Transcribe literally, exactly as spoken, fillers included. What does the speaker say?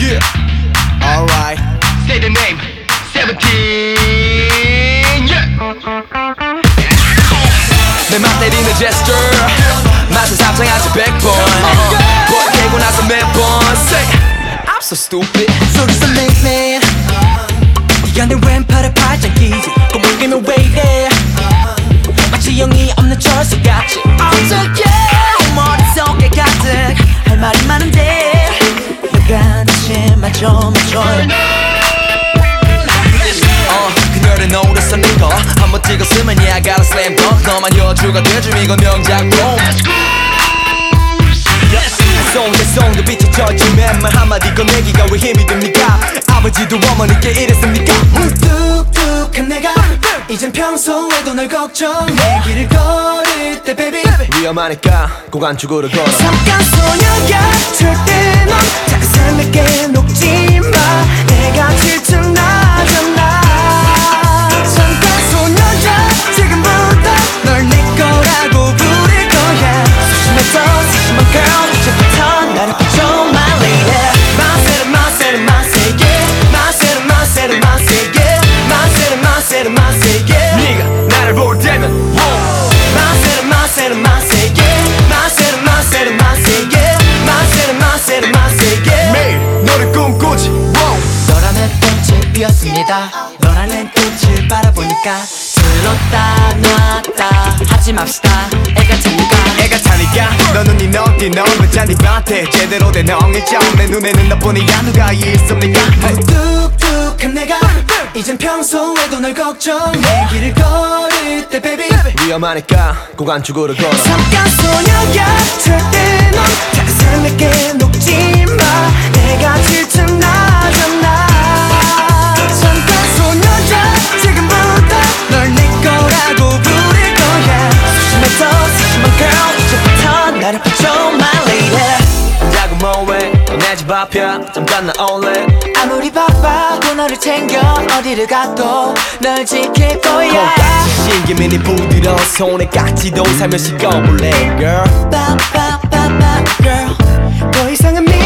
Yeah, alright. Say the name. Seventeen. Yeah. 내 맘 때리는 gesture. 맛은 상상하지 백 번. 볼 깨고 나서 매번. Say, I'm so stupid. 소리서 make me. 네가 내 왼팔에 팔짱 끼지. 꼬물기면 왜 이래? 마치 영이 없는 철수같이. 어떡해? 머릿속에 가득 할 말이 많은데 너가 다시 맞춰 맞춰. 어, 그녀를 노렸어 네거 한번 찍었으면 yeah I got a slam dunk. 너만 여주가 돼줌 이건 명작품. 송대송도 빛이 젖은 맨말 한마디 꺼내기가 왜 힘이 듭니까? 아버지도 어머니께 이랬습니까? 무뚝뚝한 내가 이젠 평소에도 널 걱정해. 길을 걸을 때 baby 위험하니까 고관축으로 걸어. 잠깐 소녀야 절대 넌 작은 내게 녹지 마. 내가 질투나잖아. 잠깐 소녀야 지금부터 널 내 거라고 부를 거야. 소심해서 소심한 girl 이제부터 나를 붙여 my lady. 마세르 마세르 마세게 마세르 마세르 마세게 마세르 마세르 마세게. 네가 나를 볼 때면 마세르 마세르 마세게 마세르 마세르 마세게 마세르 마세르 마세게. 매일 너를 꿈꾸지. 너라는 꽃이 피었습니다. 너라는 꽃을 바라보니까 들렀다 놨다 하지 맙시다. 애가 차니까 애가 차니까 너는 네 너띠 넌왜 잔디밭에 제대로 된 엉일점. 내 눈에는 너뿐이야 누가 있습니까? 뚝뚝한 내가 이젠 평소에도 널 걱정해. 길을 걸을 때 baby 위험하니까 고관축으로 걸어. 잠깐 소녀야 절대 넌 작은 내게 녹지 마. 내가 질투나잖아. 잠깐 소녀야 지금부터 널 내 거라고 부를 거야. 소심해서 소심한 girl 이제부터 나를 붙여 my lady. 자고 뭐해 내 집 앞이야 잠깐 나올래. 아무리 바빠도 너를 챙겨 어디를 가도 널 지킬 거야. 콩깍지 신기민이 부드러운 손에 깍지도 살며시 꺼볼래 girl. 빠빠빠빠 girl 더 이상은 미